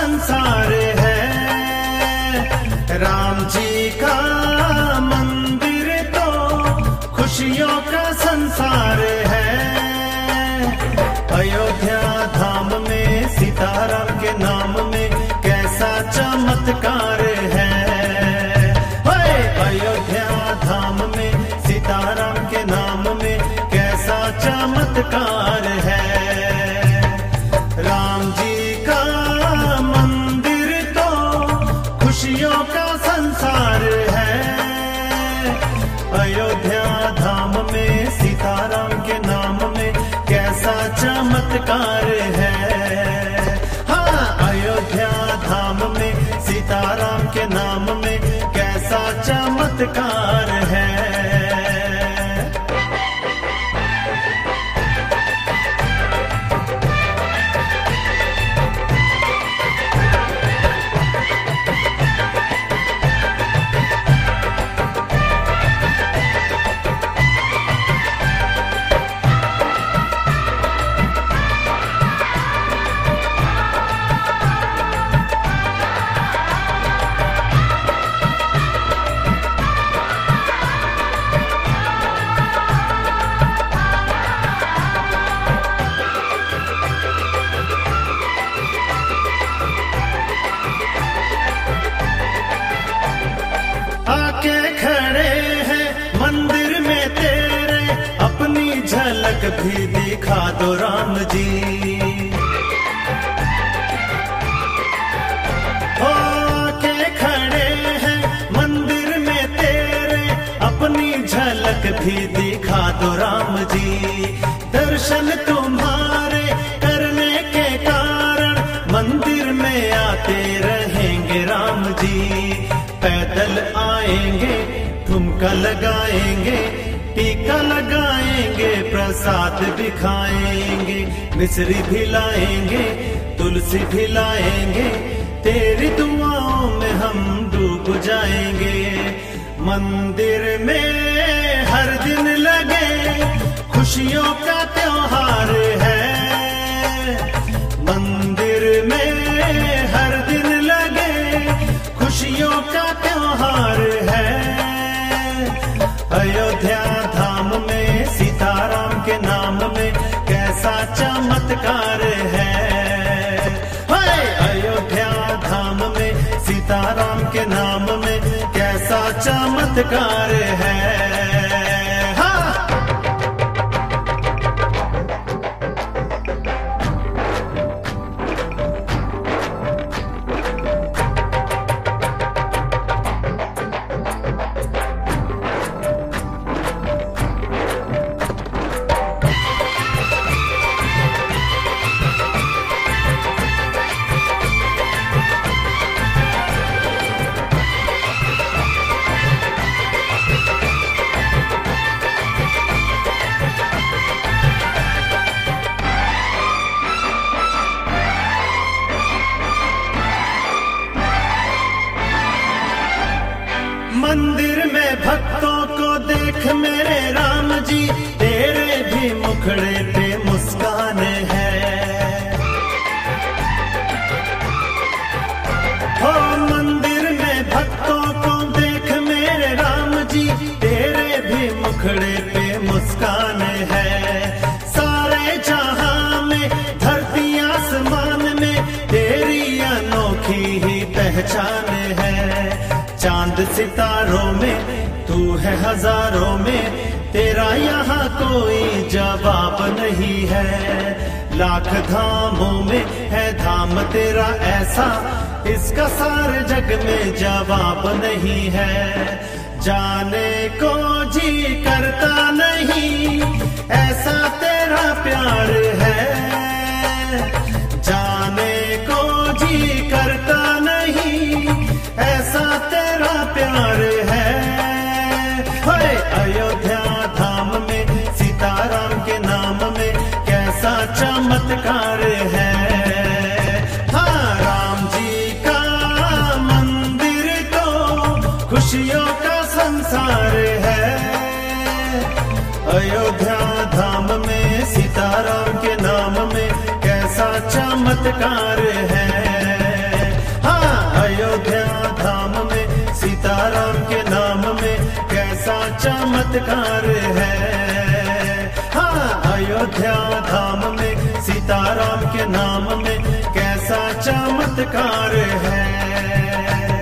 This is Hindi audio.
संसार है। राम जी का मंदिर तो खुशियों का संसार है। अयोध्या धाम में सीताराम के नाम में कैसा चमत्कार है। अयोध्या धाम में सीताराम के नाम में कैसा चमत्कार है। राम जी का मंदिर तो खुशियों का संसार है। अयोध्या धाम में सीताराम के नाम में कैसा चमत्कार है। हाँ, अयोध्या धाम में सीताराम के नाम में कैसा चमत्कार है। आके खड़े हैं मंदिर में तेरे, अपनी झलक भी दिखा दो राम जी। आके खड़े हैं मंदिर में तेरे, अपनी झलक भी दिखा दो राम जी। दर्शन तुम्हारे करने के कारण मंदिर में आते रहेंगे राम जी। पैदल आएंगे, ठुमका लगाएंगे, टीका लगाएंगे, प्रसाद भी खाएंगे, मिश्री भी लाएंगे, तुलसी भी लाएंगे। तेरी दुआओं में हम डूब जाएंगे। मंदिर में हर दिन लगे खुशियों का त्योहार है। मंदिर में हर दिन लगे खुशियों का त्योहार है। अयोध्या धाम में सीताराम के नाम में कैसा चमत्कार है। अयोध्या धाम में सीताराम के नाम में कैसा चमत्कार है। मंदिर में भक्तों को देख मेरे राम जी, तेरे भी मुखड़े पे मुस्कान है। हो मंदिर में भक्तों को देख मेरे राम जी, तेरे भी मुखड़े पे मुस्कान है। सारे जहां में धरती आसमान में तेरी अनोखी ही पहचान है। चांद सितारों में तू है हजारों में, तेरा यहाँ कोई जवाब नहीं है। लाख धामों में है धाम तेरा ऐसा, इसका सारे जग में जवाब नहीं है। जाने को जी करता नहीं, ऐसा तेरा प्यार है। जाने को जी करता नहीं, ऐसा तेरा प्यार है। अयोध्या धाम में सीताराम के नाम में कैसा चमत्कार है। हाँ, राम जी का मंदिर तो खुशियों का संसार है। अयोध्या धाम में सीताराम के नाम में कैसा चमत्कार है। कैसा चमत्कार है। हाँ, अयोध्या धाम में सीताराम के नाम में कैसा चमत्कार है।